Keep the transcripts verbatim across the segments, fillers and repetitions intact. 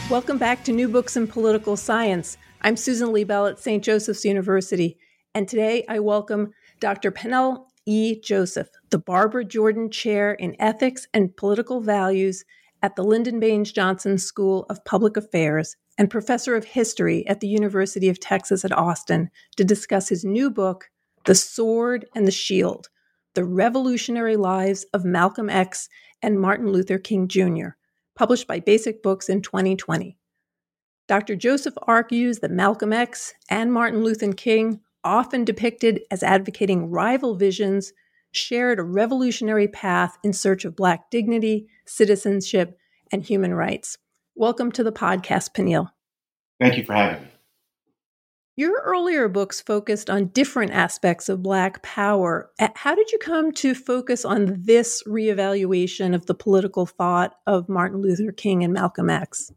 Welcome back to New Books in Political Science. I'm Susan Liebell at Saint Joseph's University, and today I welcome Doctor Pernell E. Joseph, the Barbara Jordan Chair in Ethics and Political Values at the Lyndon Baines Johnson School of Public Affairs and Professor of History at the University of Texas at Austin, to discuss his new book, The Sword and the Shield: The Revolutionary Lives of Malcolm X and Martin Luther King Junior, published by Basic Books in twenty twenty. Doctor Joseph argues that Malcolm X and Martin Luther King, often depicted as advocating rival visions, shared a revolutionary path in search of Black dignity, citizenship, and human rights. Welcome to the podcast, Pernell. Thank you for having me. Your earlier books focused on different aspects of Black power. How did you come to focus on this reevaluation of the political thought of Martin Luther King and Malcolm X?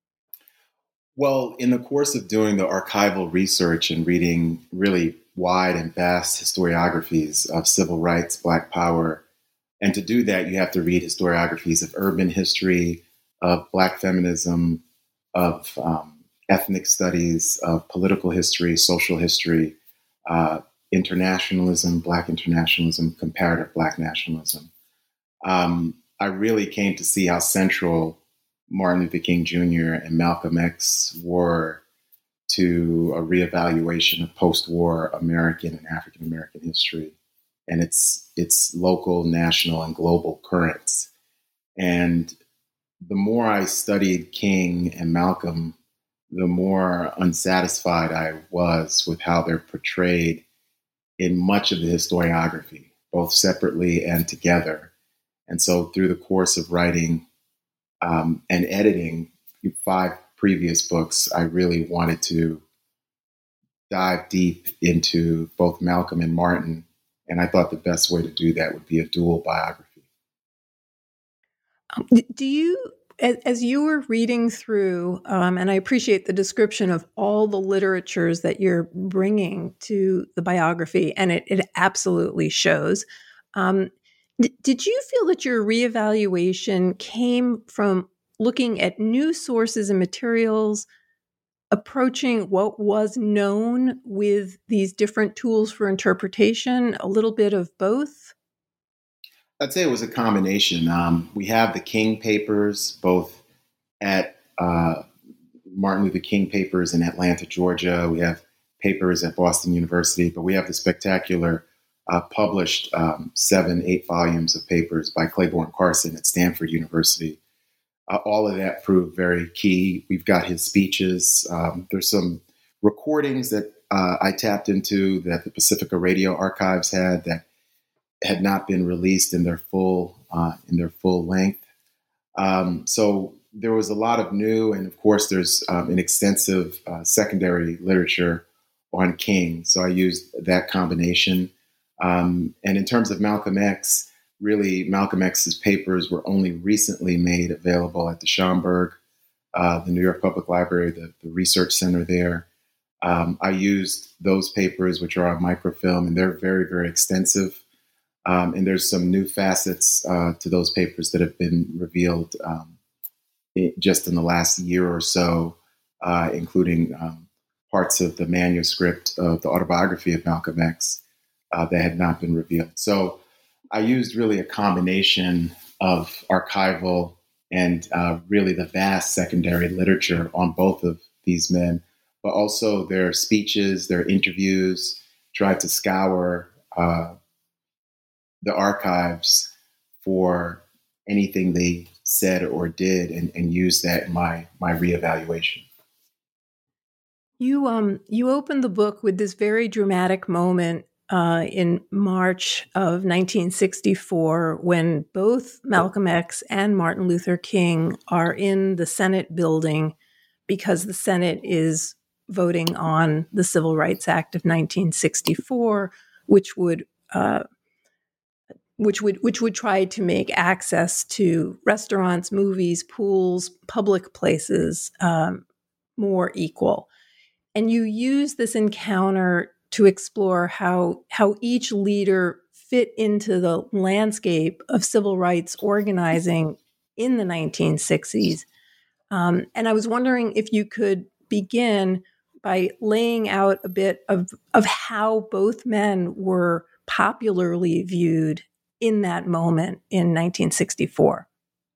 Well, in the course of doing the archival research and reading really wide and vast historiographies of civil rights, Black power, and to do that, you have to read historiographies of urban history, of Black feminism, of um, ethnic studies, of political history, social history, uh, internationalism, Black internationalism, comparative Black nationalism. Um, I really came to see how central Martin Luther King Junior and Malcolm X were to a reevaluation of post-war American and African American history and its its local, national, and global currents. And the more I studied King and Malcolm, the more unsatisfied I was with how they're portrayed in much of the historiography, both separately and together. And so through the course of writing um, and editing five previous books, I really wanted to dive deep into both Malcolm and Martin. And I thought the best way to do that would be a dual biography. Um, do you, as, as you were reading through, um, and I appreciate the description of all the literatures that you're bringing to the biography, and it, it absolutely shows. Um, d- did you feel that your reevaluation came from looking at new sources and materials, approaching what was known with these different tools for interpretation, a little bit of both? I'd say it was a combination. Um, we have the King papers, both at uh, Martin Luther King papers in Atlanta, Georgia. We have papers at Boston University, but we have the spectacular uh, published um, seven, eight volumes of papers by Claiborne Carson at Stanford University. Uh, all of that proved very key. We've got his speeches. Um, there's some recordings that uh, I tapped into that the Pacifica Radio Archives had that had not been released in their full uh, in their full length. Um, so there was a lot of new, and of course, there's um, an extensive uh, secondary literature on King. So I used that combination. Um, and in terms of Malcolm X, really, Malcolm X's papers were only recently made available at the Schomburg, uh, the New York Public Library, the, the research center there. Um, I used those papers, which are on microfilm, and they're very, very extensive. Um, and there's some new facets uh, to those papers that have been revealed um, it, just in the last year or so, uh, including um, parts of the manuscript of the autobiography of Malcolm X uh, that had not been revealed. So I used really a combination of archival and uh, really the vast secondary literature on both of these men, but also their speeches, their interviews, tried to scour uh, the archives for anything they said or did and, and use that in my, my reevaluation. You um you opened the book with this very dramatic moment uh, in March of nineteen sixty-four when both Malcolm X and Martin Luther King are in the Senate building because the Senate is voting on the Civil Rights Act of nineteen sixty-four, which would uh, which would which would try to make access to restaurants, movies, pools, public places um, more equal. And you use this encounter to explore how how each leader fit into the landscape of civil rights organizing in the nineteen sixties. Um, and I was wondering if you could begin by laying out a bit of, of how both men were popularly viewed in that moment in nineteen sixty-four.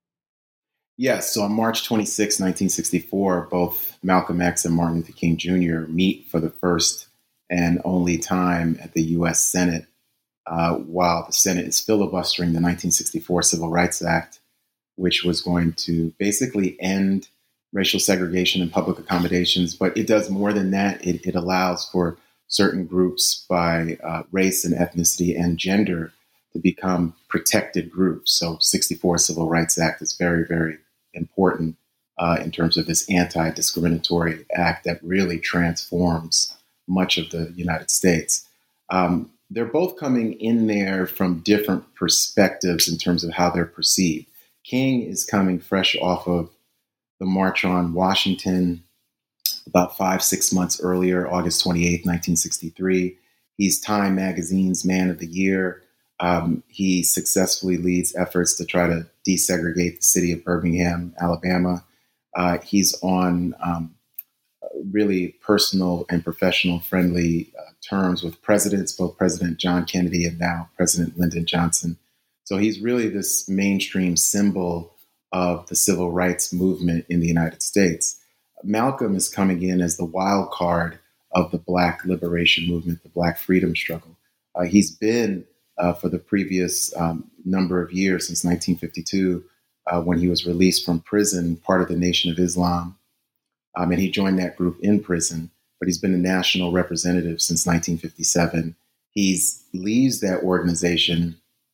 Yes, so on March twenty-sixth, nineteen sixty-four, both Malcolm X and Martin Luther King Junior meet for the first and only time at the U S Senate, uh, while the Senate is filibustering the nineteen sixty-four Civil Rights Act, which was going to basically end racial segregation and public accommodations. But it does more than that. It, it allows for certain groups by uh, race and ethnicity and gender to become protected groups. So sixty-four Civil Rights Act is very, very important uh, in terms of this anti-discriminatory act that really transforms much of the United States. Um, they're both coming in there from different perspectives in terms of how they're perceived. King is coming fresh off of the March on Washington about five, six months earlier, August twenty-eighth, nineteen sixty-three. He's Time Magazine's Man of the Year. Um, he successfully leads efforts to try to desegregate the city of Birmingham, Alabama. Uh, he's on um, really personal and professional friendly uh, terms with presidents, both President John Kennedy and now President Lyndon Johnson. So he's really this mainstream symbol of the civil rights movement in the United States. Malcolm is coming in as the wild card of the Black liberation movement, the Black freedom struggle. Uh, he's been Uh, for the previous um, number of years, since nineteen fifty-two, uh, when he was released from prison, part of the Nation of Islam. Um, and he joined that group in prison, but he's been a national representative since nineteen fifty-seven. He leaves that organization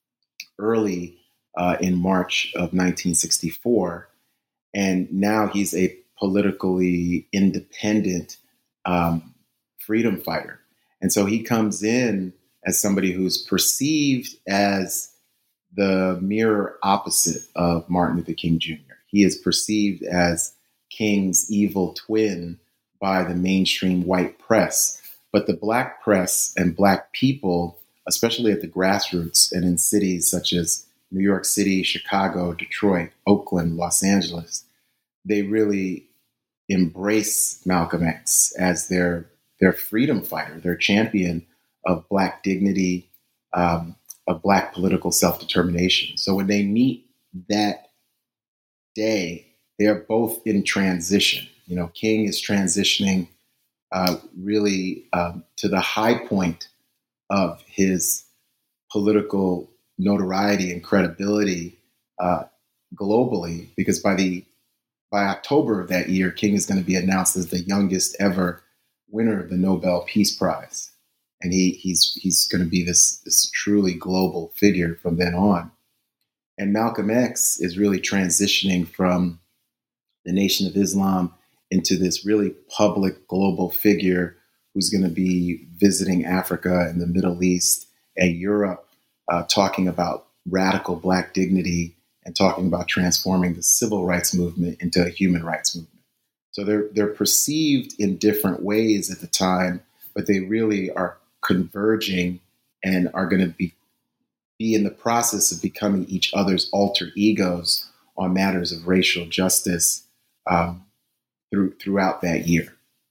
early uh, in March of nineteen sixty-four, and now he's a politically independent um, freedom fighter. And so he comes in as somebody who's perceived as the mirror opposite of Martin Luther King Junior He is perceived as King's evil twin by the mainstream white press. But the Black press and Black people, especially at the grassroots and in cities such as New York City, Chicago, Detroit, Oakland, Los Angeles, they really embrace Malcolm X as their, their freedom fighter, their champion of Black dignity, um, of Black political self-determination. So when they meet that day, they're both in transition. You know, King is transitioning uh, really um, to the high point of his political notoriety and credibility uh, globally, because by the by October of that year, King is going to be announced as the youngest ever winner of the Nobel Peace Prize. And he, he's he's going to be this, this truly global figure from then on. And Malcolm X is really transitioning from the Nation of Islam into this really public global figure who's going to be visiting Africa and the Middle East and Europe, uh, talking about radical Black dignity and talking about transforming the civil rights movement into a human rights movement. So they're they're perceived in different ways at the time, but they really are converging and are going to be be in the process of becoming each other's alter egos on matters of racial justice um, through, throughout that year.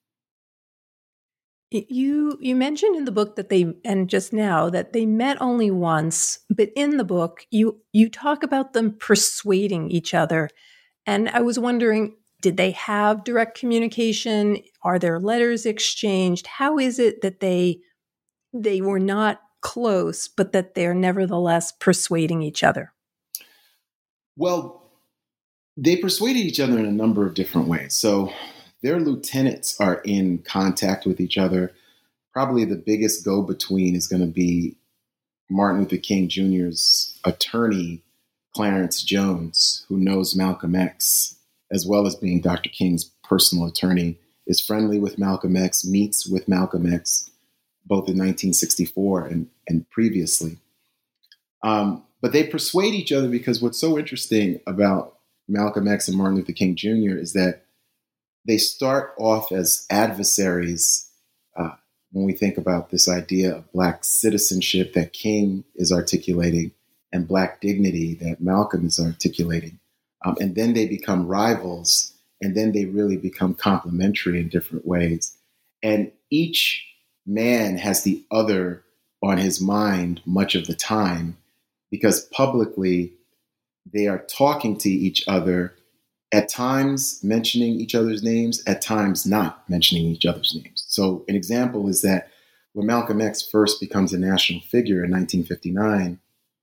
You you mentioned in the book that they, and just now, that they met only once, but in the book you you talk about them persuading each other. And I was wondering, did they have direct communication? Are there letters exchanged? How is it that they they were not close, but that they're nevertheless persuading each other? Well, they persuaded each other in a number of different ways. So their lieutenants are in contact with each other. Probably the biggest go-between is going to be Martin Luther King Junior's attorney, Clarence Jones, who knows Malcolm X, as well as being Doctor King's personal attorney, is friendly with Malcolm X, meets with Malcolm X, both in nineteen sixty-four and, and previously. Um, but they persuade each other because what's so interesting about Malcolm X and Martin Luther King Junior is that they start off as adversaries uh, when we think about this idea of Black citizenship that King is articulating and Black dignity that Malcolm is articulating. Um, and then they become rivals and then they really become complementary in different ways. And each man has the other on his mind much of the time, because publicly they are talking to each other, at times mentioning each other's names, at times not mentioning each other's names. So an example is that when Malcolm X first becomes a national figure in nineteen fifty-nine,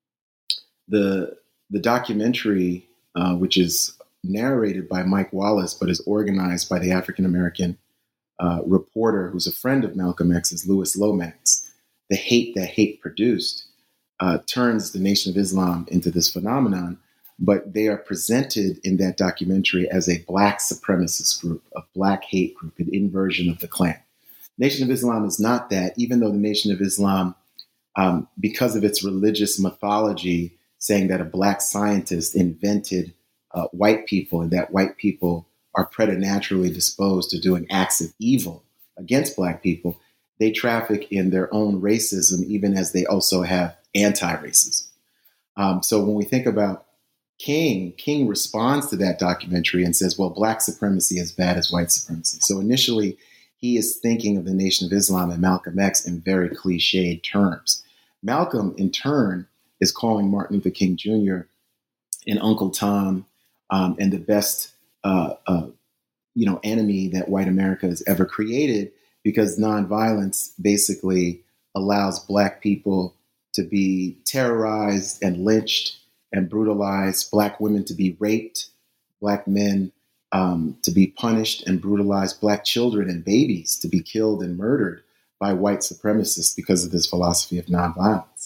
the, the documentary, uh, which is narrated by Mike Wallace, but is organized by the African-American uh, reporter who's a friend of Malcolm X's, Louis Lomax, The Hate That Hate Produced, uh, turns the Nation of Islam into this phenomenon, but they are presented in that documentary as a Black supremacist group, a Black hate group, an inversion of the Klan. Nation of Islam is not that, even though the Nation of Islam, um, because of its religious mythology, saying that a Black scientist invented uh, white people and that white people are preternaturally disposed to doing acts of evil against Black people, they traffic in their own racism, even as they also have anti-racism. Um, so when we think about King, King responds to that documentary and says, well, Black supremacy is bad as white supremacy. So initially, he is thinking of the Nation of Islam and Malcolm X in very cliched terms. Malcolm, in turn, is calling Martin Luther King Junior and Uncle Tom um, and the best uh, uh, you know, enemy that white America has ever created, because nonviolence basically allows Black people to be terrorized and lynched and brutalized, Black women to be raped, Black men um, to be punished and brutalized, Black children and babies to be killed and murdered by white supremacists because of this philosophy of nonviolence.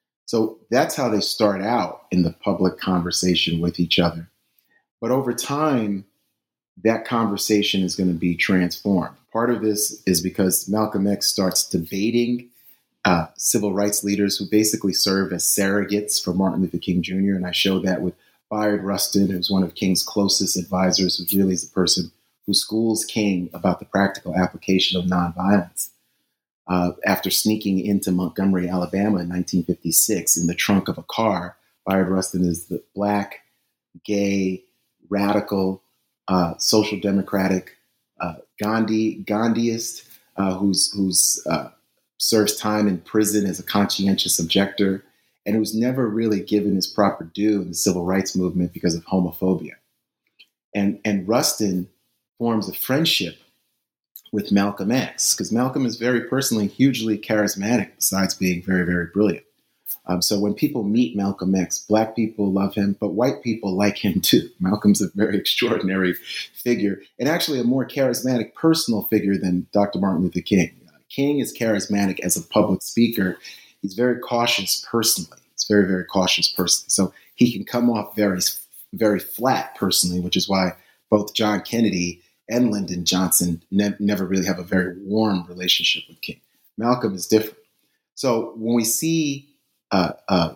So that's how they start out in the public conversation with each other. But over time, that conversation is going to be transformed. Part of this is because Malcolm X starts debating uh, civil rights leaders who basically serve as surrogates for Martin Luther King Junior And I show that with Bayard Rustin, who's one of King's closest advisors, who really is the person who schools King about the practical application of nonviolence. Uh, after sneaking into Montgomery, Alabama in nineteen fifty-six in the trunk of a car, Bayard Rustin is the Black, gay, radical, uh, social democratic uh, Gandhi Gandhiist uh, who's who's uh, serves time in prison as a conscientious objector, and who's never really given his proper due in the civil rights movement because of homophobia. And and Rustin forms a friendship with Malcolm X, because Malcolm is very personally hugely charismatic, besides being very, very brilliant. Um, so when people meet Malcolm X, Black people love him, but white people like him too. Malcolm's a very extraordinary figure, and actually a more charismatic personal figure than Doctor Martin Luther King. Uh, King is charismatic as a public speaker. He's very cautious personally. He's very, very cautious personally. So he can come off very, very flat personally, which is why both John Kennedy and Lyndon Johnson ne- never really have a very warm relationship with King. Malcolm is different. So when we see uh, uh,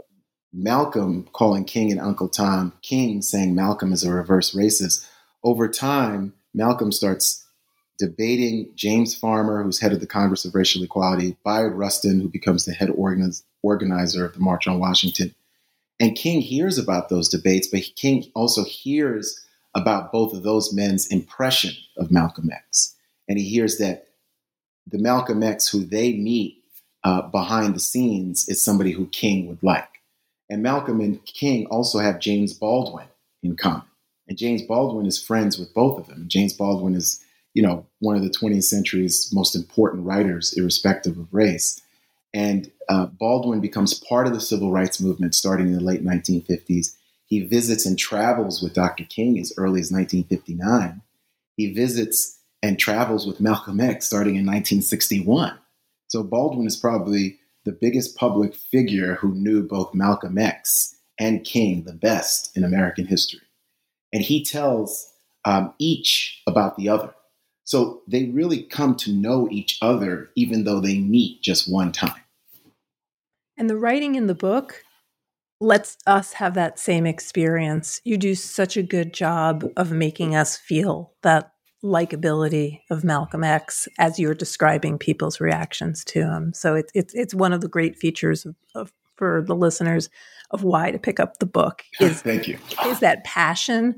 Malcolm calling King and Uncle Tom, King saying Malcolm is a reverse racist, over time, Malcolm starts debating James Farmer, who's head of the Congress of Racial Equality, Bayard Rustin, who becomes the head organiz- organizer of the March on Washington. And King hears about those debates, but King also hears about both of those men's impression of Malcolm X. And he hears that the Malcolm X who they meet uh, behind the scenes is somebody who King would like. And Malcolm and King also have James Baldwin in common. And James Baldwin is friends with both of them. James Baldwin is, you know, one of the twentieth century's most important writers, irrespective of race. And uh, Baldwin becomes part of the civil rights movement starting in the late nineteen fifties. He visits and travels with Doctor King as early as nineteen fifty-nine. He visits and travels with Malcolm X starting in nineteen sixty-one. So Baldwin is probably the biggest public figure who knew both Malcolm X and King the best in American history. And he tells um, each about the other. So they really come to know each other, even though they meet just one time. And the writing in the book lets us have that same experience. You do such a good job of making us feel that likability of Malcolm X as you're describing people's reactions to him. So it's it's it's one of the great features of, of for the listeners of why to pick up the book is Thank you. is that passion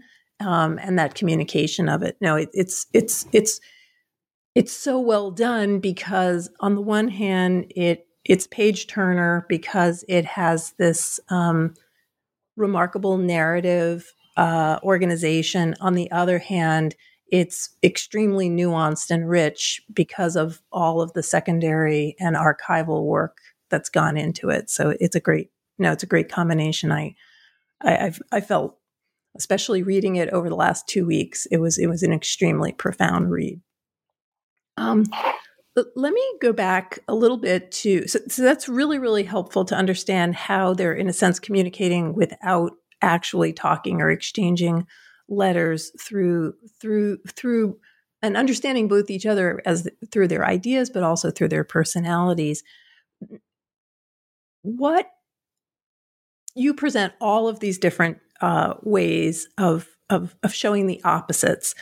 um, and that communication of it. No, it, it's it's it's it's so well done because on the one hand, it it's page turner because it has this um, remarkable narrative uh, organization. On the other hand, it's extremely nuanced and rich because of all of the secondary and archival work that's gone into it. So it's a great, no, it's a great combination. I, I, I've, I felt, especially reading it over the last two weeks, it was, it was an extremely profound read. Um, let me go back a little bit to, so, so that's really, really helpful to understand how they're, in a sense, communicating without actually talking or exchanging letters through, through, through, and understanding both each other as through their ideas, but also through their personalities. What you present all of these different uh, ways of, of of showing the opposites.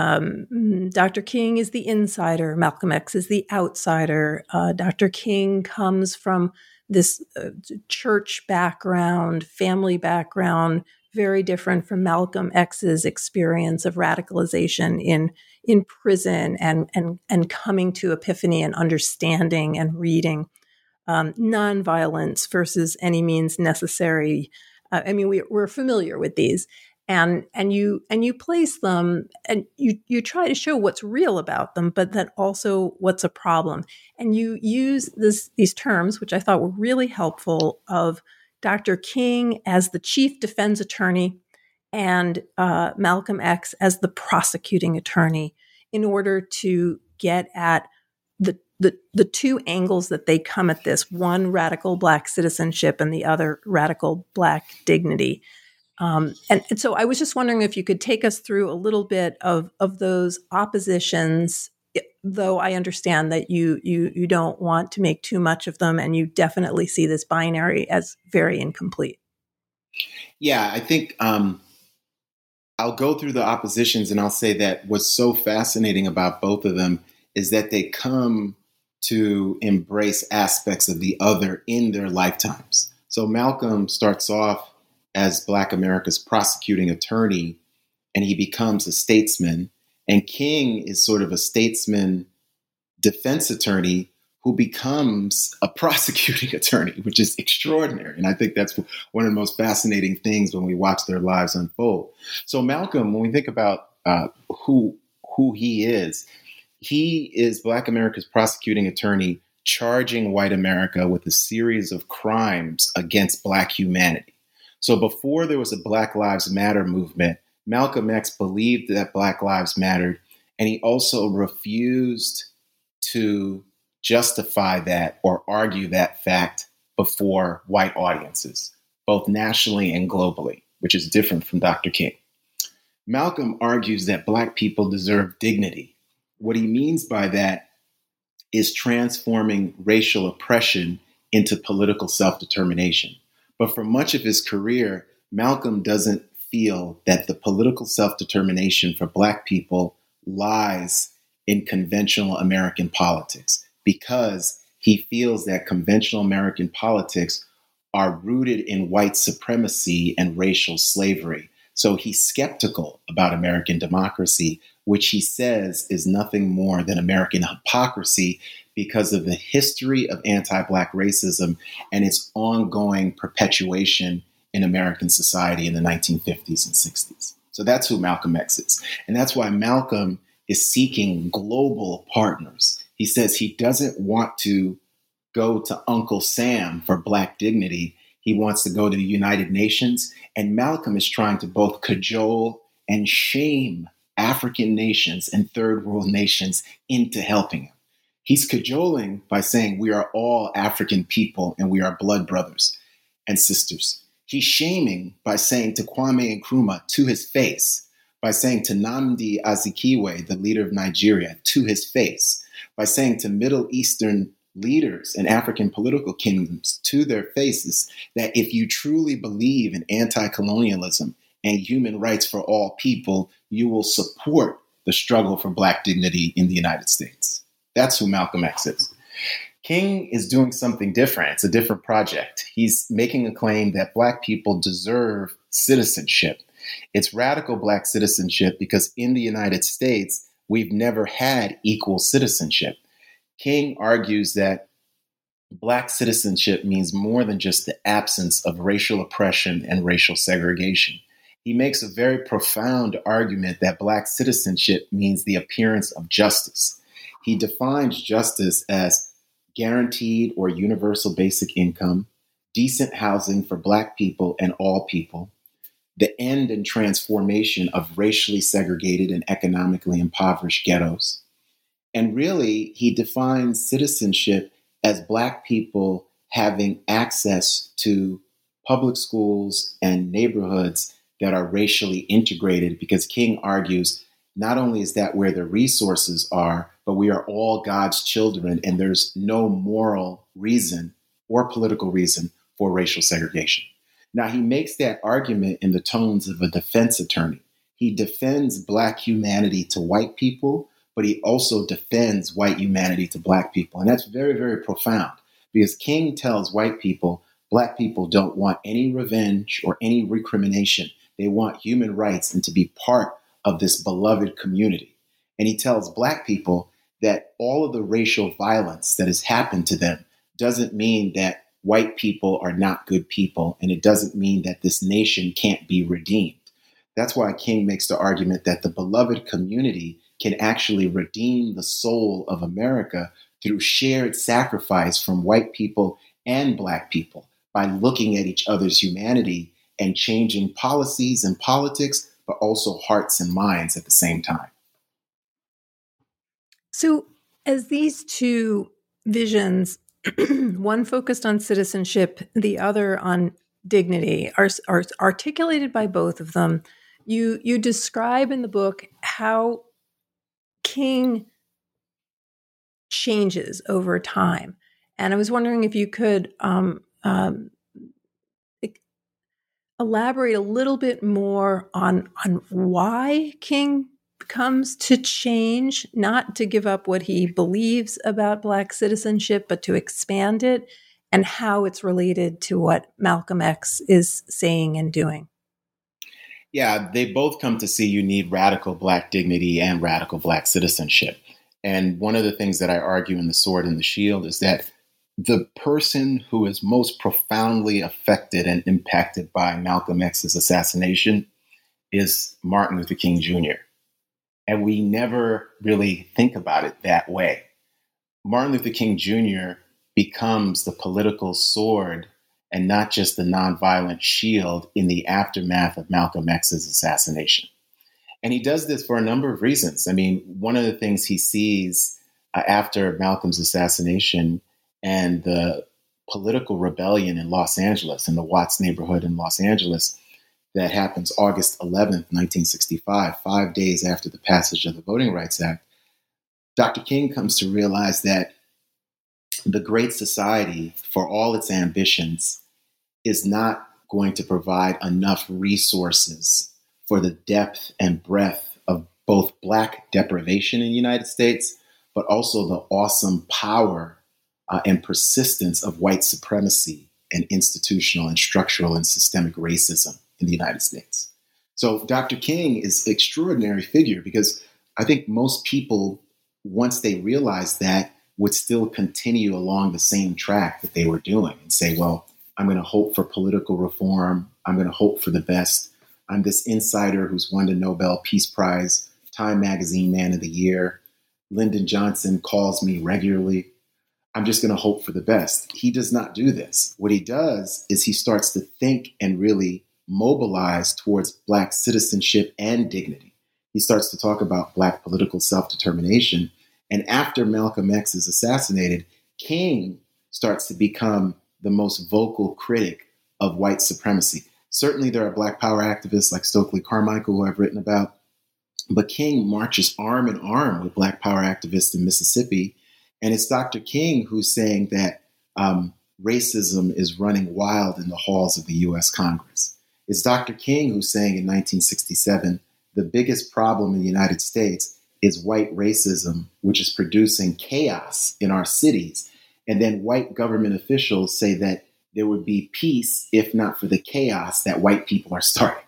Um, Doctor King is the insider. Malcolm X is the outsider. Uh, Doctor King comes from this uh, church background, family background, very different from Malcolm X's experience of radicalization in in prison and and and coming to epiphany and understanding and reading. Um, nonviolence versus any means necessary. Uh, I mean, we, we're familiar with these, and and you and you place them, and you you try to show what's real about them, but then also what's a problem. And you use this these terms, which I thought were really helpful, of Doctor King as the chief defense attorney and uh, Malcolm X as the prosecuting attorney, in order to get at the the the two angles that they come at this: one, radical Black citizenship, and the other, radical Black dignity. Um, and, and so I was just wondering if you could take us through a little bit of of those oppositions, though I understand that you you you don't want to make too much of them, and you definitely see this binary as very incomplete. Yeah, I think um, I'll go through the oppositions, and I'll say that what's so fascinating about both of them is that they come to embrace aspects of the other in their lifetimes. So Malcolm starts off as Black America's prosecuting attorney, and he becomes a statesman. And King is sort of a statesman defense attorney who becomes a prosecuting attorney, which is extraordinary. And I think that's one of the most fascinating things when we watch their lives unfold. So Malcolm, when we think about uh, who who he is, he is Black America's prosecuting attorney charging white America with a series of crimes against Black humanity. So before there was a Black Lives Matter movement, Malcolm X believed that Black lives mattered, and he also refused to justify that or argue that fact before white audiences, both nationally and globally, which is different from Doctor King. Malcolm argues that Black people deserve dignity. What he means by that is transforming racial oppression into political self-determination. But for much of his career, Malcolm doesn't feel that the political self-determination for Black people lies in conventional American politics, because he feels that conventional American politics are rooted in white supremacy and racial slavery. So he's skeptical about American democracy, which he says is nothing more than American hypocrisy because of the history of anti-Black racism and its ongoing perpetuation in American society in the nineteen fifties and sixties. So that's who Malcolm X is. And that's why Malcolm is seeking global partners. He says he doesn't want to go to Uncle Sam for Black dignity. He wants to go to the United Nations. And Malcolm is trying to both cajole and shame African nations and third world nations into helping him. He's cajoling by saying we are all African people and we are blood brothers and sisters. He's shaming by saying to Kwame Nkrumah to his face, by saying to Nnamdi Azikiwe, the leader of Nigeria, to his face, by saying to Middle Eastern leaders and African political kingdoms to their faces that if you truly believe in anti-colonialism and human rights for all people, you will support the struggle for Black dignity in the United States. That's who Malcolm X is. King is doing something different. It's a different project. He's making a claim that Black people deserve citizenship. It's radical Black citizenship because in the United States, we've never had equal citizenship. King argues that Black citizenship means more than just the absence of racial oppression and racial segregation. He makes a very profound argument that Black citizenship means the appearance of justice. He defines justice as guaranteed or universal basic income, decent housing for Black people and all people, the end and transformation of racially segregated and economically impoverished ghettos. And really, he defines citizenship as Black people having access to public schools and neighborhoods that are racially integrated, because King argues not only is that where the resources are, but we are all God's children, and there's no moral reason or political reason for racial segregation. Now, he makes that argument in the tones of a defense attorney. He defends Black humanity to white people, but he also defends white humanity to Black people. And that's very, very profound, because King tells white people, Black people don't want any revenge or any recrimination. They want human rights and to be part of this beloved community. And he tells Black people that all of the racial violence that has happened to them doesn't mean that white people are not good people, and it doesn't mean that this nation can't be redeemed. That's why King makes the argument that the beloved community can actually redeem the soul of America through shared sacrifice from white people and Black people by looking at each other's humanity and changing policies and politics, but also hearts and minds at the same time. So as these two visions, one focused on citizenship, the other on dignity, are, are articulated by both of them, you you describe in the book how King changes over time. And I was wondering if you could um, um, elaborate a little bit more on, on why King comes to change, not to give up what he believes about Black citizenship, but to expand it, and how it's related to what Malcolm X is saying and doing. Yeah, they both come to see you need radical Black dignity and radical Black citizenship. And one of the things that I argue in The Sword and the Shield is that the person who is most profoundly affected and impacted by Malcolm X's assassination is Martin Luther King Junior And we never really think about it that way. Martin Luther King Junior becomes the political sword and not just the nonviolent shield in the aftermath of Malcolm X's assassination. And he does this for a number of reasons. I mean, one of the things he sees uh, after Malcolm's assassination and the political rebellion in Los Angeles, in the Watts neighborhood in Los Angeles, that happens August eleventh, nineteen sixty-five, five days after the passage of the Voting Rights Act, Doctor King comes to realize that the Great Society, for all its ambitions, is not going to provide enough resources for the depth and breadth of both Black deprivation in the United States, but also the awesome power uh, and persistence of white supremacy and institutional and structural and systemic racism in the United States. So Doctor King is an extraordinary figure because I think most people, once they realize that, would still continue along the same track that they were doing and say, well, I'm going to hope for political reform. I'm going to hope for the best. I'm this insider who's won the Nobel Peace Prize, Time Magazine Man of the Year. Lyndon Johnson calls me regularly. I'm just going to hope for the best. He does not do this. What he does is he starts to think and really mobilize towards Black citizenship and dignity. He starts to talk about Black political self-determination. And after Malcolm X is assassinated, King starts to become the most vocal critic of white supremacy. Certainly there are Black power activists like Stokely Carmichael, who I've written about, but King marches arm in arm with Black power activists in Mississippi. And it's Doctor King who's saying that um, racism is running wild in the halls of the U S Congress. It's Doctor King who's saying in nineteen sixty-seven, the biggest problem in the United States is white racism, which is producing chaos in our cities. And then white government officials say that there would be peace if not for the chaos that white people are starting.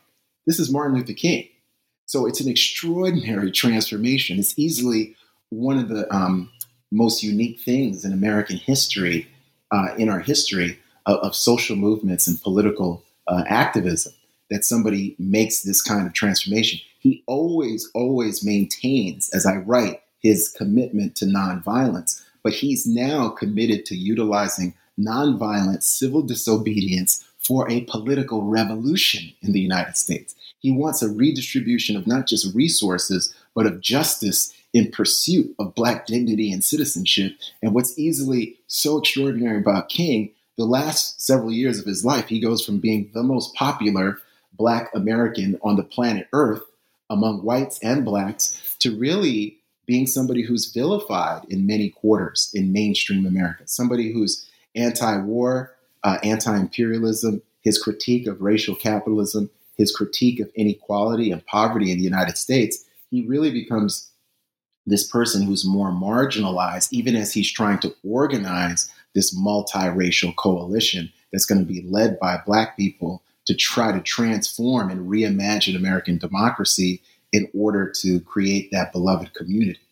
this is Martin Luther King. So it's an extraordinary transformation. It's easily one of the um, most unique things in American history, uh, in our history of, of social movements and political uh, activism, that somebody makes this kind of transformation. He always, always maintains, as I write, his commitment to nonviolence, but he's now committed to utilizing nonviolent civil disobedience for a political revolution in the United States. He wants a redistribution of not just resources, but of justice in pursuit of Black dignity and citizenship. And what's easily so extraordinary about King, the last several years of his life, he goes from being the most popular Black American on the planet Earth among whites and Blacks to really being somebody who's vilified in many quarters in mainstream America, somebody who's anti-war, uh, anti-imperialism, his critique of racial capitalism, his critique of inequality and poverty in the United States. He really becomes this person who's more marginalized, even as he's trying to organize this multiracial coalition that's going to be led by Black people to try to transform and reimagine American democracy in order to create that beloved community.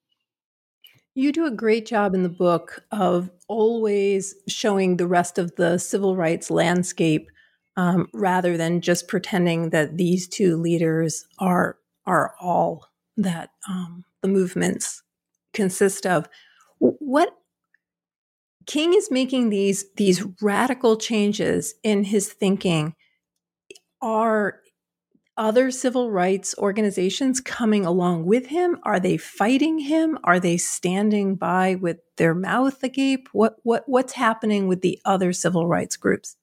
You do a great job in the book of always showing the rest of the civil rights landscape, um, rather than just pretending that these two leaders are are all that um, the movements consist of. What King is making these these radical changes in his thinking. Are other civil rights organizations coming along with him? Are they fighting him? Are they standing by with their mouth agape? What what what's happening with the other civil rights groups?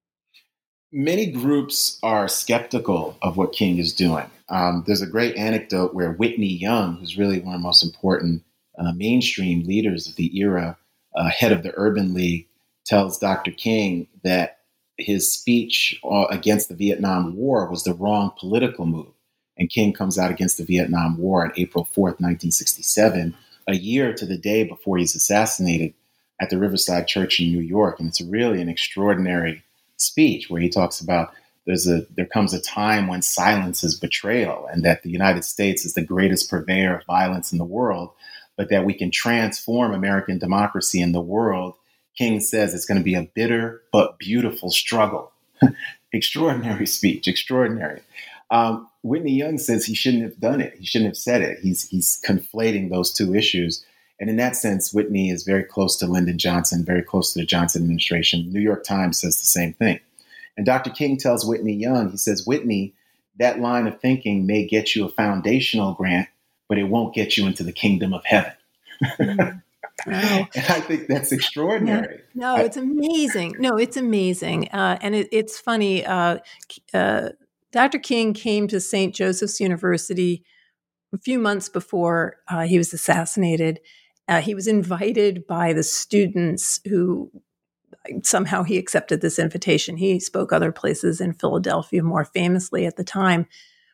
Many groups are skeptical of what King is doing. Um, there's a great anecdote where Whitney Young, who's really one of the most important uh, mainstream leaders of the era, uh, head of the Urban League, tells Doctor King that his speech uh, against the Vietnam War was the wrong political move. And King comes out against the Vietnam War on April fourth, nineteen sixty-seven, a year to the day before he's assassinated at the Riverside Church in New York. And it's really an extraordinary speech where he talks about there's a there comes a time when silence is betrayal, and that the United States is the greatest purveyor of violence in the world, but that we can transform American democracy in the world. King says it's going to be a bitter but beautiful struggle. Extraordinary speech, extraordinary. Um, Whitney Young says he shouldn't have done it. He shouldn't have said it. He's he's conflating those two issues. And in that sense, Whitney is very close to Lyndon Johnson, very close to the Johnson administration. New York Times says the same thing. And Doctor King tells Whitney Young, he says, Whitney, that line of thinking may get you a foundational grant, but it won't get you into the kingdom of heaven. Mm. Wow. And I think that's extraordinary. Yeah. No, it's amazing. No, it's amazing. Uh, and it, it's funny. Uh, uh, Doctor King came to Saint Joseph's University a few months before uh, he was assassinated. Uh, he was invited by the students who somehow he accepted this invitation. He spoke other places in Philadelphia more famously at the time.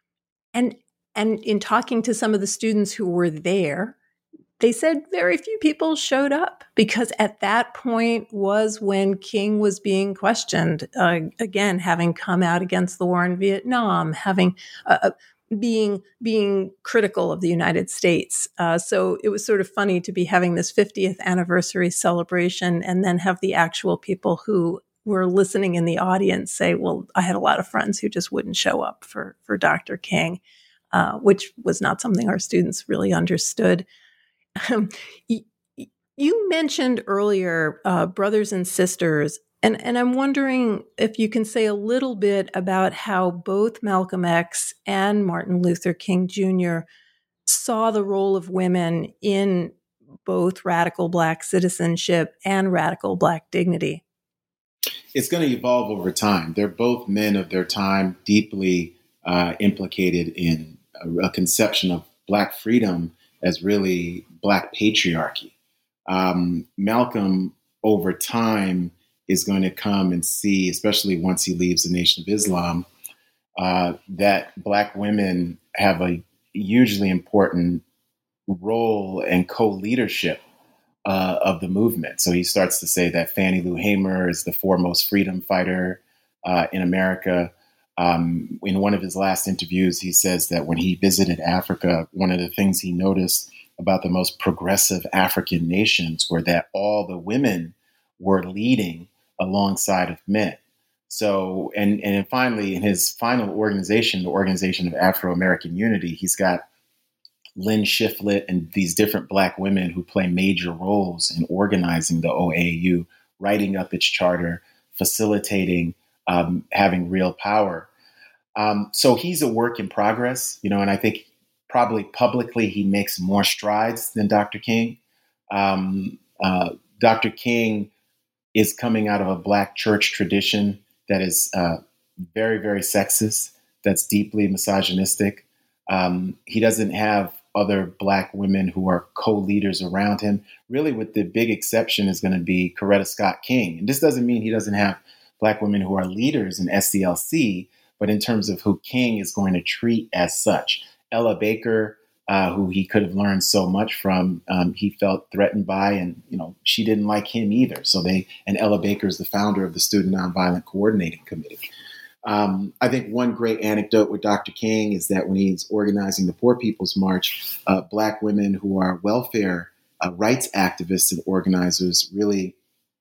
And, and in talking to some of the students who were there, they said very few people showed up because at that point was when King was being questioned, uh, again, having come out against the war in Vietnam, having uh, being being critical of the United States. Uh, so it was sort of funny to be having this fiftieth anniversary celebration and then have the actual people who were listening in the audience say, well, I had a lot of friends who just wouldn't show up for, for Doctor King, uh, which was not something our students really understood. Um, y- you mentioned earlier uh, brothers and sisters, and, and I'm wondering if you can say a little bit about how both Malcolm X and Martin Luther King Junior saw the role of women in both radical Black citizenship and radical Black dignity. It's going to evolve over time. They're both men of their time, deeply uh, implicated in a, a conception of Black freedom as really Black patriarchy. Um, Malcolm, over time, is going to come and see, especially once he leaves the Nation of Islam, uh, that Black women have a hugely important role and co-leadership uh, of the movement. So he starts to say that Fannie Lou Hamer is the foremost freedom fighter uh, in America. Um, in one of his last interviews, he says that when he visited Africa, one of the things he noticed about the most progressive African nations were that all the women were leading alongside of men. So, and, and finally, in his final organization, the Organization of Afro-American Unity, he's got Lynn Shiflett and these different Black women who play major roles in organizing the O A U, writing up its charter, facilitating, um, having real power. Um, so he's a work in progress, you know, and I think probably publicly he makes more strides than Doctor King. Um, uh, Doctor King is coming out of a Black church tradition that is uh, very, very sexist, that's deeply misogynistic. Um, he doesn't have other Black women who are co-leaders around him, really with the big exception is going to be Coretta Scott King. And this doesn't mean he doesn't have Black women who are leaders in S C L C, but in terms of who King is going to treat as such. Ella Baker, uh, who he could have learned so much from, um, he felt threatened by, and you know she didn't like him either. So they, and Ella Baker is the founder of the Student Nonviolent Coordinating Committee. Um, I think one great anecdote with Doctor King is that when he's organizing the Poor People's March, uh, Black women who are welfare uh, rights activists and organizers really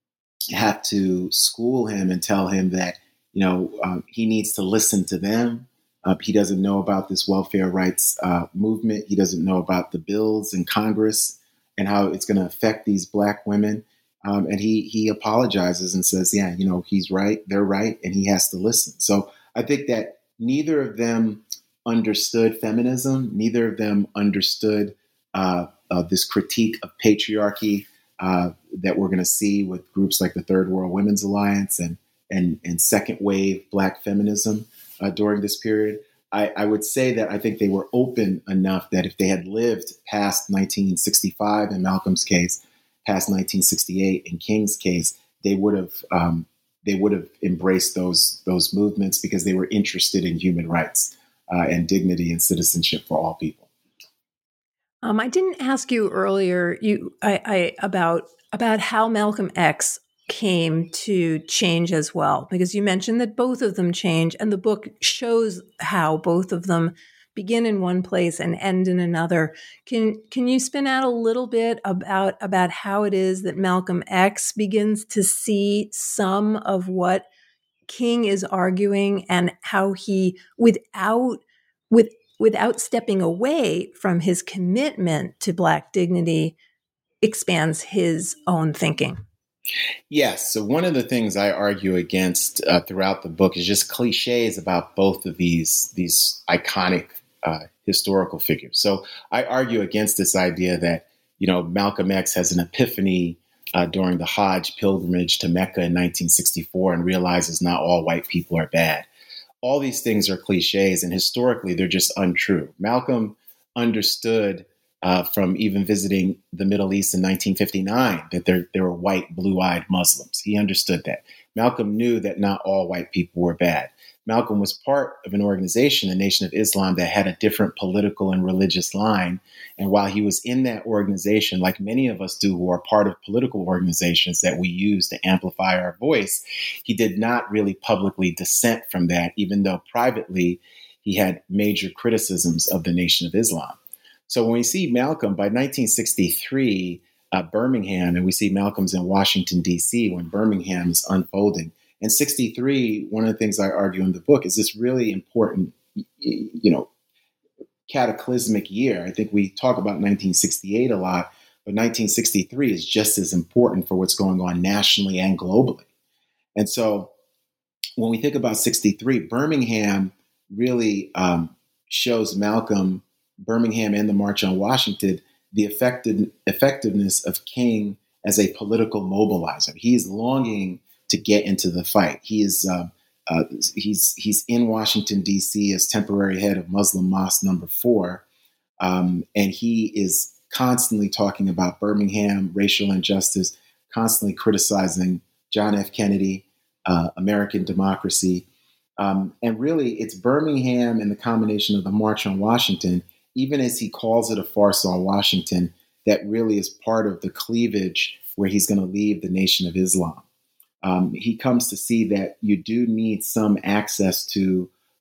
have to school him and tell him that, you know, uh, he needs to listen to them. Uh, he doesn't know about this welfare rights uh, movement. He doesn't know about the bills in Congress and how it's going to affect these Black women. Um, and he he apologizes and says, yeah, you know, he's right, they're right, and he has to listen. So I think that neither of them understood feminism. Neither of them understood uh, uh, this critique of patriarchy uh, that we're going to see with groups like the Third World Women's Alliance and and, and second wave Black feminism uh, during this period. I, I would say that I think they were open enough that if they had lived past nineteen sixty-five in Malcolm's case, past nineteen sixty-eight in King's case, they would have um, they would have embraced those those movements because they were interested in human rights uh, and dignity and citizenship for all people. Um, I didn't ask you earlier you I, I about about how Malcolm X came to change as well, because you mentioned that both of them change, and the book shows how both of them begin in one place and end in another. Can can you spin out a little bit about about how it is that Malcolm X begins to see some of what King is arguing, and how he, without with without stepping away from his commitment to Black dignity, expands his own thinking? Yes. So one of the things I argue against uh, throughout the book is just cliches about both of these these iconic uh, historical figures. So I argue against this idea that, you know, Malcolm X has an epiphany uh, during the Hajj pilgrimage to Mecca in nineteen sixty-four and realizes not all white people are bad. All these things are cliches, and historically they're just untrue. Malcolm understood Uh, from even visiting the Middle East in nineteen fifty-nine, that there, there were white, blue-eyed Muslims. He understood that. Malcolm knew that not all white people were bad. Malcolm was part of an organization, the Nation of Islam, that had a different political and religious line. And while he was in that organization, like many of us do who are part of political organizations that we use to amplify our voice, he did not really publicly dissent from that, even though privately he had major criticisms of the Nation of Islam. So when we see Malcolm by nineteen sixty-three, uh, Birmingham, and we see Malcolm's in Washington, D C when Birmingham is unfolding. In sixty-three, one of the things I argue in the book is this really important, you know, cataclysmic year. I think we talk about nineteen sixty-eight a lot, but nineteen sixty-three is just as important for what's going on nationally and globally. And so when we think about sixty-three, Birmingham really um, shows Malcolm, Birmingham and the March on Washington, the effective, effectiveness of King as a political mobilizer. He is longing to get into the fight. He is uh, uh, he's he's in Washington, D C as temporary head of Muslim Mosque number four, um, and he is constantly talking about Birmingham, racial injustice, constantly criticizing John F. Kennedy, uh, American democracy, um, and really it's Birmingham and the combination of the March on Washington, even as he calls it a farce on Washington, that really is part of the cleavage where he's going to leave the Nation of Islam. Um, he comes to see that you do need some access to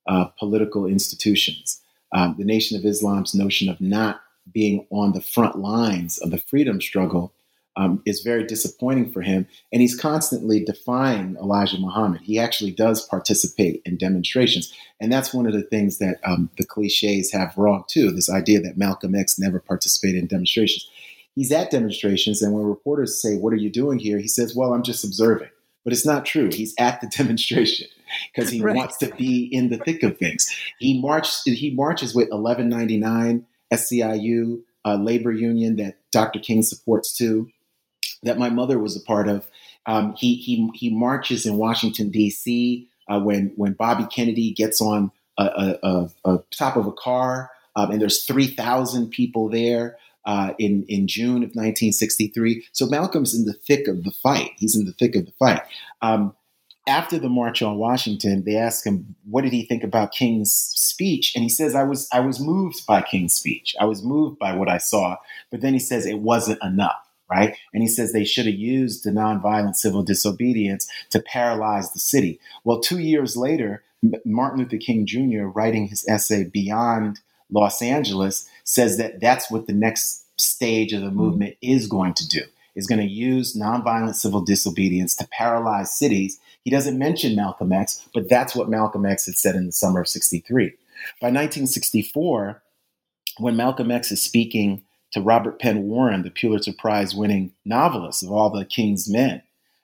uh, political institutions. Um, the Nation of Islam's notion of not being on the front lines of the freedom struggle um, is very disappointing for him. And he's constantly defying Elijah Muhammad. He actually does participate in demonstrations. And that's one of the things that um, the cliches have wrong, too, this idea that Malcolm X never participated in demonstrations. He's at demonstrations, and when reporters say, "What are you doing here?" he says, "Well, I'm just observing." But it's not true. He's at the demonstration because he right. wants to be in the thick of things. He marched. He marches with eleven ninety-nine S C I U, a labor union that Doctor King supports too, that my mother was a part of. Um, he he he marches in Washington D C uh, when when Bobby Kennedy gets on a, a, a, a top of a car, um, and there's three thousand people there. Uh, in, in June of nineteen sixty-three. So Malcolm's in the thick of the fight. He's in the thick of the fight. Um, after the March on Washington, they asked him, what did he think about King's speech? And he says, I was I was moved by King's speech. I was moved by what I saw. But then he says it wasn't enough, right? And he says they should have used the nonviolent civil disobedience to paralyze the city. Well, two years later, Martin Luther King Junior, writing his essay Beyond Los Angeles, says that that's what the next stage of the movement is going to do, is going to use nonviolent civil disobedience to paralyze cities. He doesn't mention Malcolm X, but that's what Malcolm X had said in the summer of sixty-three. By nineteen sixty-four, when Malcolm X is speaking to Robert Penn Warren, the Pulitzer Prize winning novelist of all the King's men,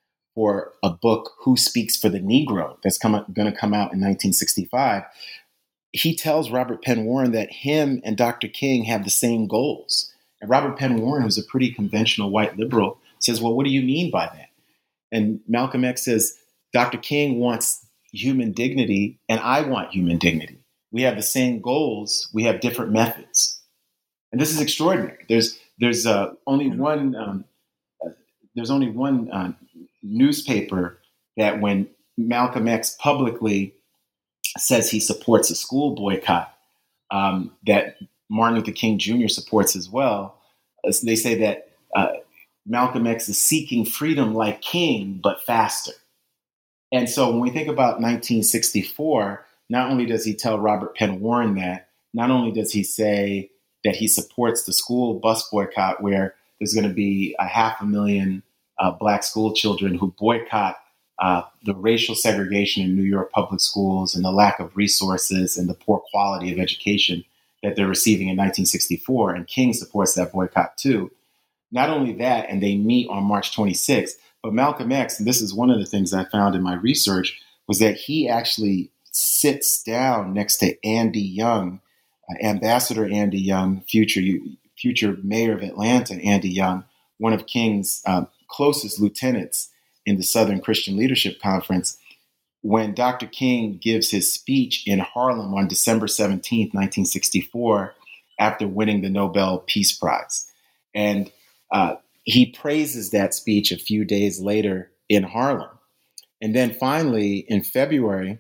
for a book, Who Speaks for the Negro, that's going to come out in nineteen sixty-five, he tells Robert Penn Warren that him and Doctor King have the same goals. And Robert Penn Warren, who's a pretty conventional white liberal, says, well, what do you mean by that? And Malcolm X says, Doctor King wants human dignity, and I want human dignity. We have the same goals. We have different methods. And this is extraordinary. There's there's uh, only one um, uh, there's only one uh, newspaper that when Malcolm X publicly says he supports a school boycott, um, that Martin Luther King Junior supports as well. They say that uh, Malcolm X is seeking freedom like King, but faster. And so when we think about nineteen sixty-four, not only does he tell Robert Penn Warren that, not only does he say that he supports the school bus boycott, where there's going to be a half a million uh, Black school children who boycott Uh, the racial segregation in New York public schools and the lack of resources and the poor quality of education that they're receiving in nineteen sixty-four. And King supports that boycott too. Not only that, and they meet on March twenty-sixth, but Malcolm X, and this is one of the things I found in my research, was that he actually sits down next to Andy Young, uh, Ambassador Andy Young, future, future mayor of Atlanta, Andy Young, one of King's uh, closest lieutenants in the Southern Christian Leadership Conference, when Doctor King gives his speech in Harlem on December seventeenth, nineteen sixty-four, after winning the Nobel Peace Prize. And uh, he praises that speech a few days later in Harlem. And then finally, in February,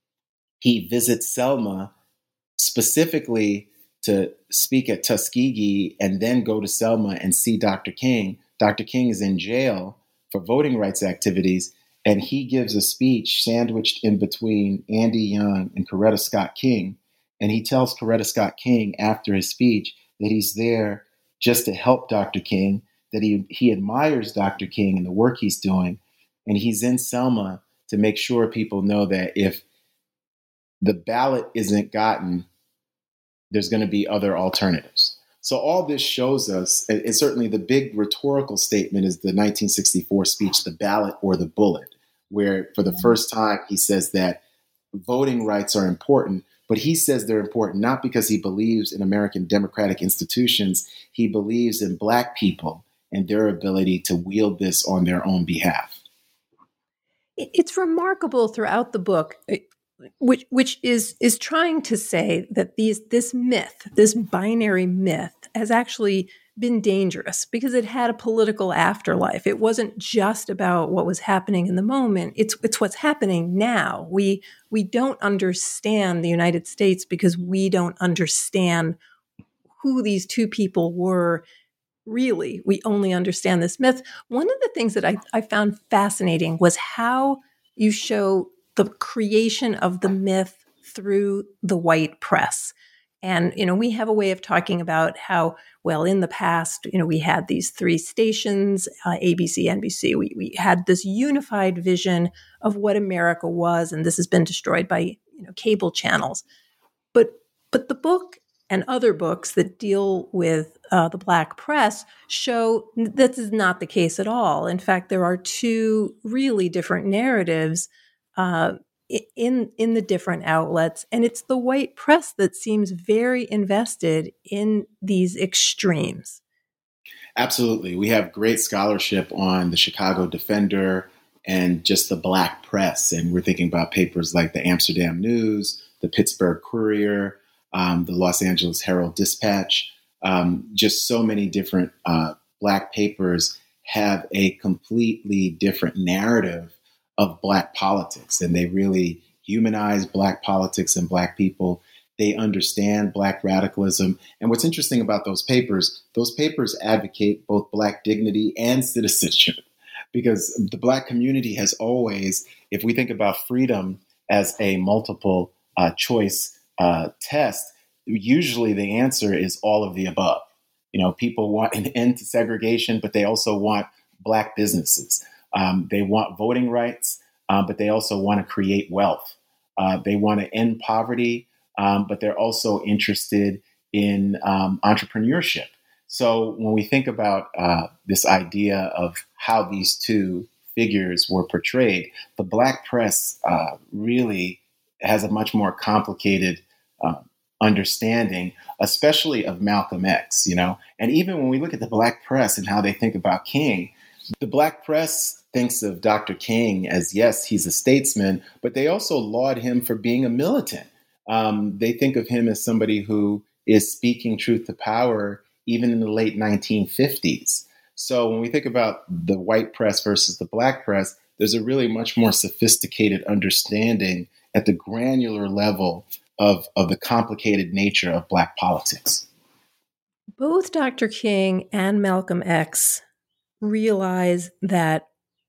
he visits Selma specifically to speak at Tuskegee and then go to Selma and see Doctor King. Doctor King is in jail for voting rights activities, and he gives a speech sandwiched in between Andy Young and Coretta Scott King. And he tells Coretta Scott King after his speech that he's there just to help Doctor King, that he, he admires Doctor King and the work he's doing. And he's in Selma to make sure people know that if the ballot isn't gotten, there's going to be other alternatives. So all this shows us, and, and certainly the big rhetorical statement is the nineteen sixty-four speech, The Ballot or the Bullet, where for the first time he says that voting rights are important, but he says they're important not because he believes in American democratic institutions. He believes in Black people and their ability to wield this on their own behalf. It's remarkable throughout the book, which which is is trying to say that these this myth, this binary myth, has actually been dangerous because it had a political afterlife. It wasn't just about what was happening in the moment. It's it's what's happening now. We we don't understand the United States because we don't understand who these two people were. Really, we only understand this myth. One of the things that I, I found fascinating was how you show the creation of the myth through the white press. And, you know, we have a way of talking about how, well, in the past, you know, we had these three stations, uh, A B C, N B C. We, we had this unified vision of what America was, and this has been destroyed by, you know, cable channels. But, but the book and other books that deal with uh, the Black press show this is not the case at all. In fact, there are two really different narratives uh, in in the different outlets, and it's the white press that seems very invested in these extremes. Absolutely. We have great scholarship on the Chicago Defender and just the Black press. And we're thinking about papers like the Amsterdam News, the Pittsburgh Courier, um, the Los Angeles Herald Dispatch. Um, just so many different uh, Black papers have a completely different narrative of Black politics, and they really humanize Black politics and Black people. They understand Black radicalism. And what's interesting about those papers, those papers advocate both Black dignity and citizenship, because the Black community has always, if we think about freedom as a multiple uh, choice uh, test, usually the answer is all of the above. You know, people want an end to segregation, but they also want Black businesses. Um, they want voting rights, uh, but they also want to create wealth. Uh, they want to end poverty, um, but they're also interested in um, entrepreneurship. So when we think about uh, this idea of how these two figures were portrayed, the Black press uh, really has a much more complicated uh, understanding, especially of Malcolm X, you know. And even when we look at the Black press and how they think about King, the Black press thinks of Doctor King as, yes, he's a statesman, but they also laud him for being a militant. Um, they think of him as somebody who is speaking truth to power even in the late nineteen fifties. So when we think about the white press versus the Black press, there's a really much more sophisticated understanding at the granular level of, of the complicated nature of Black politics. Both Doctor King and Malcolm X realize that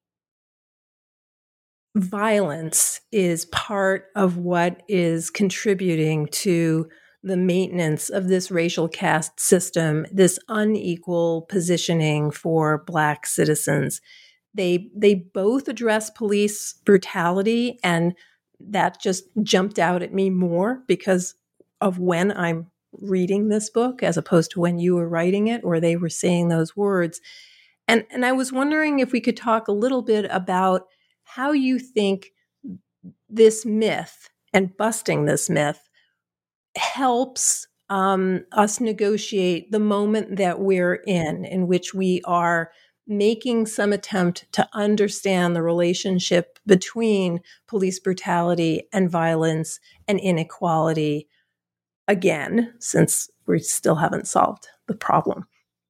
violence is part of what is contributing to the maintenance of this racial caste system, this unequal positioning for Black citizens. They they both address police brutality, and that just jumped out at me more because of when I'm reading this book as opposed to when you were writing it or they were saying those words. And and I was wondering if we could talk a little bit about how you think this myth and busting this myth helps um, us negotiate the moment that we're in, in which we are making some attempt to understand the relationship between police brutality and violence and inequality again, since we still haven't solved the problem.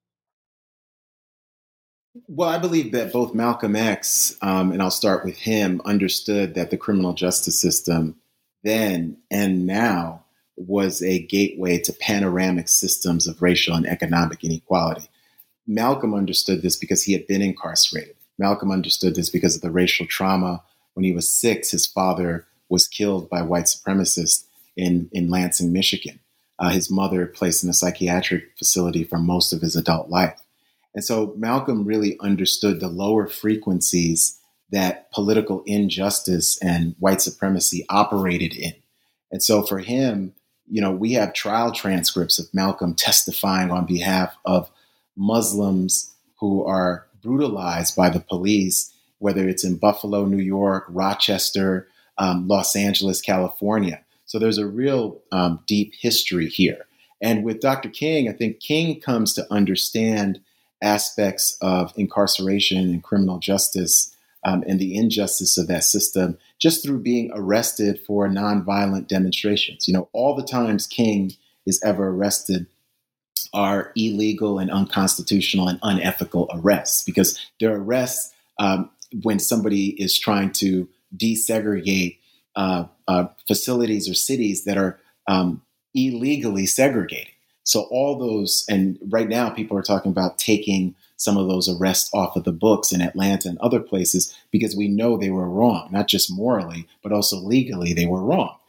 Well, I believe that both Malcolm X, um, and I'll start with him, understood that the criminal justice system then and now was a gateway to panoramic systems of racial and economic inequality. Malcolm understood this because he had been incarcerated. Malcolm understood this because of the racial trauma. When he was six, his father was killed by white supremacists in, in Lansing, Michigan. Uh, his mother placed in a psychiatric facility for most of his adult life. And so Malcolm really understood the lower frequencies that political injustice and white supremacy operated in. And so for him, you know, we have trial transcripts of Malcolm testifying on behalf of Muslims who are brutalized by the police, whether it's in Buffalo, New York, Rochester, um, Los Angeles, California. So there's a real um, deep history here. And with Doctor King, I think King comes to understand aspects of incarceration and criminal justice um, and the injustice of that system just through being arrested for nonviolent demonstrations. You know, all the times King is ever arrested are illegal and unconstitutional and unethical arrests, because they're arrests um, when somebody is trying to desegregate uh, uh, facilities or cities that are um, illegally segregating. So all those, and right now people are talking about taking some of those arrests off of the books in Atlanta and other places because we know they were wrong, not just morally, but also legally they were wrong.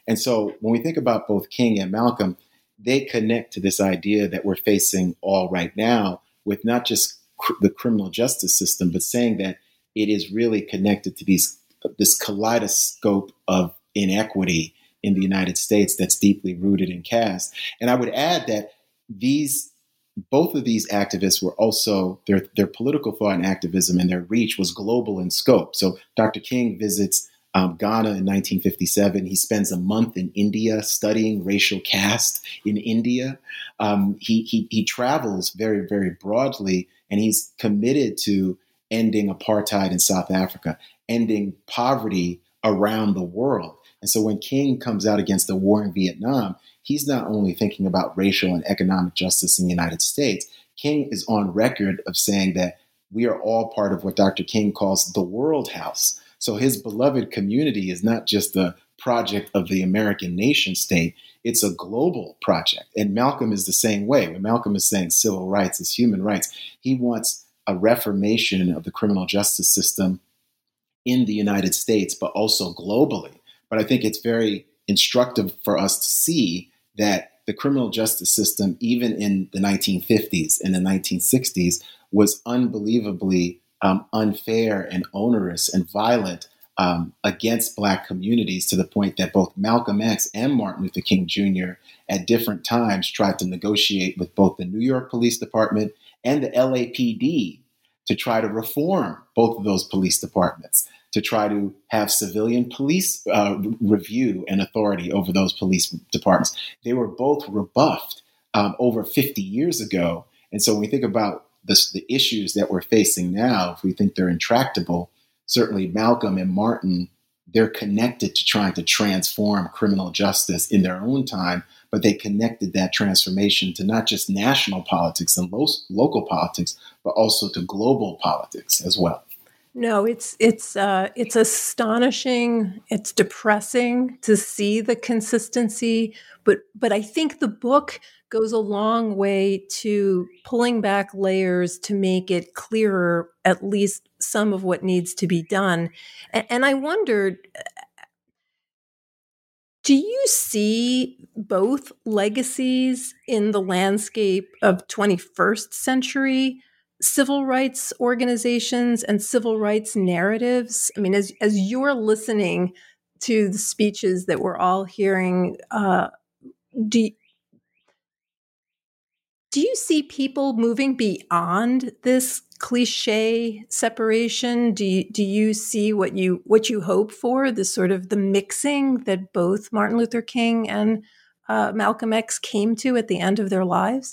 And so when we think about both King and Malcolm, they connect to this idea that we're facing all right now with not just cr- the criminal justice system, but saying that it is really connected to these this kaleidoscope of inequity in the United States that's deeply rooted in caste. And I would add that these both of these activists were also, their, their political thought and activism and their reach was global in scope. So Doctor King visits um, Ghana in nineteen fifty-seven. He spends a month in India studying racial caste in India. Um, he, he, he travels very, very broadly, and he's committed to ending apartheid in South Africa, ending poverty around the world. And so when King comes out against the war in Vietnam, he's not only thinking about racial and economic justice in the United States. King is on record of saying that we are all part of what Doctor King calls the World House. So his beloved community is not just a project of the American nation state, it's a global project. And Malcolm is the same way. When Malcolm is saying civil rights is human rights, he wants a reformation of the criminal justice system in the United States, but also globally. But I think it's very instructive for us to see that the criminal justice system, even in the nineteen fifties and the nineteen sixties, was unbelievably um, unfair and onerous and violent um, against Black communities, to the point that both Malcolm X and Martin Luther King Junior at different times tried to negotiate with both the New York Police Department and the L A P D to try to reform both of those police departments, to try to have civilian police uh, review and authority over those police departments. They were both rebuffed um, over fifty years ago. And so when we think about this, the issues that we're facing now, if we think they're intractable, certainly Malcolm and Martin, they're connected to trying to transform criminal justice in their own time, but they connected that transformation to not just national politics and lo- local politics, but also to global politics as well. No, it's it's uh, it's astonishing. It's depressing to see the consistency, but but I think the book goes a long way to pulling back layers to make it clearer, at least some of what needs to be done. And, and I wondered, do you see both legacies in the landscape of twenty-first century civil rights organizations and civil rights narratives? I mean, as as you're listening to the speeches that we're all hearing, uh, do do you see people moving beyond this cliche separation? Do you, do you see what you what you hope for, the sort of the mixing that both Martin Luther King and uh, Malcolm X came to at the end of their lives?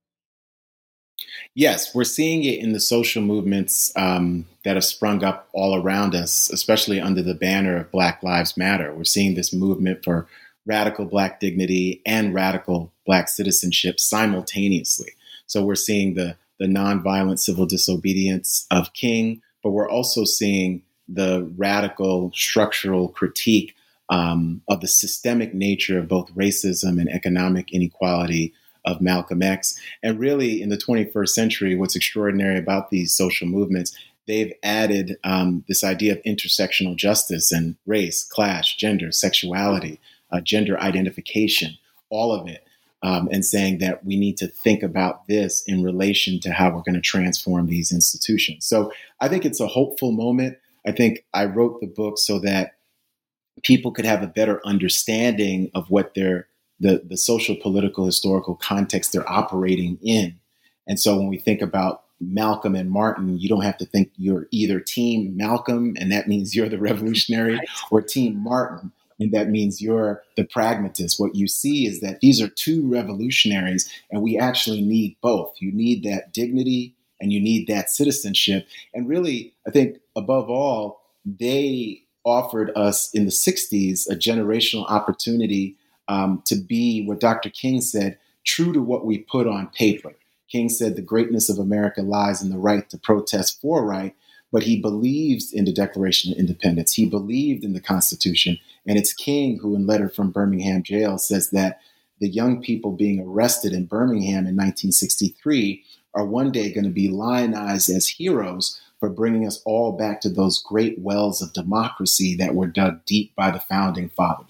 Yes, we're seeing it in the social movements um, that have sprung up all around us, especially under the banner of Black Lives Matter. We're seeing this movement for radical Black dignity and radical Black citizenship simultaneously. So we're seeing the, the nonviolent civil disobedience of King, but we're also seeing the radical structural critique um, of the systemic nature of both racism and economic inequality of Malcolm X. And really, in the twenty-first century, what's extraordinary about these social movements, they've added um, this idea of intersectional justice and race, class, gender, sexuality, uh, gender identification, all of it, um, and saying that we need to think about this in relation to how we're going to transform these institutions. So I think it's a hopeful moment. I think I wrote the book so that people could have a better understanding of what they're the, the social, political, historical context they're operating in. And so when we think about Malcolm and Martin, you don't have to think you're either team Malcolm, and that means you're the revolutionary, right, or team Martin, and that means you're the pragmatist. What you see is that these are two revolutionaries, and we actually need both. You need that dignity and you need that citizenship. And really, I think above all, they offered us in the sixties a generational opportunity Um, to be what Doctor King said, true to what we put on paper. King said the greatness of America lies in the right to protest for right, but he believes in the Declaration of Independence. He believed in the Constitution. And it's King who, in Letter from Birmingham Jail, says that the young people being arrested in Birmingham in nineteen sixty-three are one day going to be lionized as heroes for bringing us all back to those great wells of democracy that were dug deep by the founding fathers.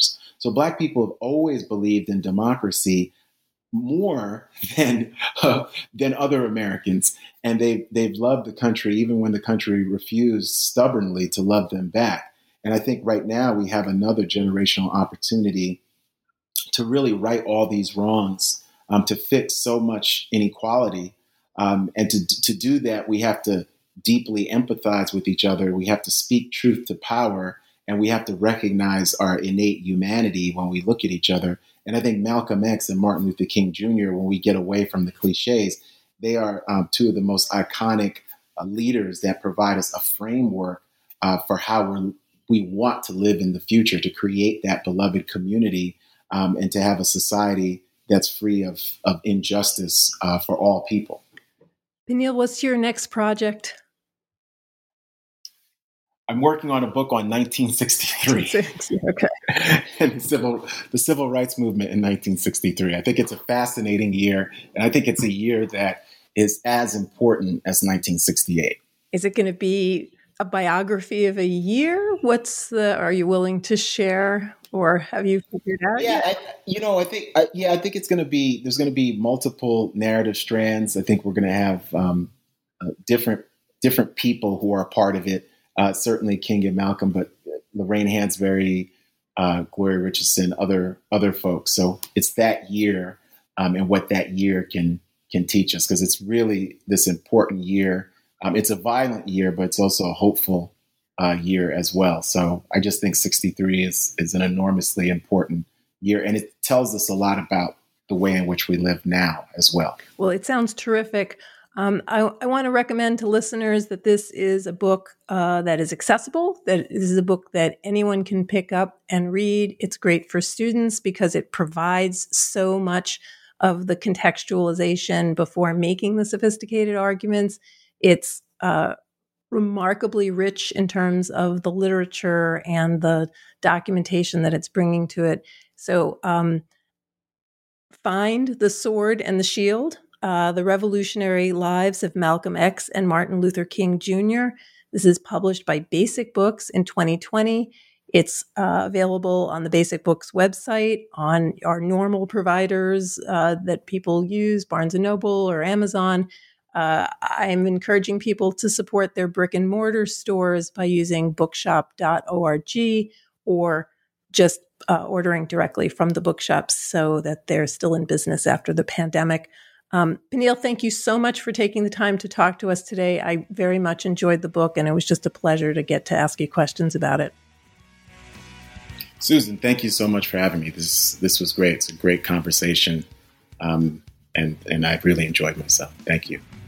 So Black people have always believed in democracy more than uh, than other Americans, and they they've loved the country even when the country refused stubbornly to love them back. And I think right now we have another generational opportunity to really right all these wrongs, um, to fix so much inequality, um, and to to do that we have to deeply empathize with each other. We have to speak truth to power, and we have to recognize our innate humanity when we look at each other. And I think Malcolm X and Martin Luther King Junior, when we get away from the cliches, they are um, two of the most iconic uh, leaders that provide us a framework uh, for how we're, we want to live in the future, to create that beloved community, um, and to have a society that's free of, of injustice uh, for all people. Peniel, what's your next project? I'm working on a book on nineteen sixty-three. Okay. and the civil the civil rights movement in nineteen sixty-three. I think it's a fascinating year, and I think it's a year that is as important as nineteen sixty-eight. Is it going to be a biography of a year? What's the? Are you willing to share, or have you figured out? Yeah, I, you know, I think I, yeah, I think it's going to be there's going to be multiple narrative strands. I think we're going to have um, uh, different different people who are a part of it. Uh, certainly King and Malcolm, but Lorraine Hansberry, uh, Gloria Richardson, other other folks. So it's that year um, and what that year can can teach us, because it's really this important year. Um, it's a violent year, but it's also a hopeful uh, year as well. So I just think sixty-three is is an enormously important year, and it tells us a lot about the way in which we live now as well. Well, it sounds terrific. Um, I, I want to recommend to listeners that this is a book uh, that is accessible, that this is a book that anyone can pick up and read. It's great for students because it provides so much of the contextualization before making the sophisticated arguments. It's uh, remarkably rich in terms of the literature and the documentation that it's bringing to it. So um, find The Sword and the Shield. Uh, the Revolutionary Lives of Malcolm X and Martin Luther King Junior This is published by Basic Books in twenty twenty. It's uh, available on the Basic Books website, on our normal providers uh, that people use, Barnes and Noble or Amazon. Uh, I'm encouraging people to support their brick and mortar stores by using bookshop dot org or just uh, ordering directly from the bookshops so that they're still in business after the pandemic. Um, Peniel, thank you so much for taking the time to talk to us today. I very much enjoyed the book, and it was just a pleasure to get to ask you questions about it. Susan, thank you so much for having me. This this was great. It's a great conversation, um, and and I really enjoyed myself. Thank you.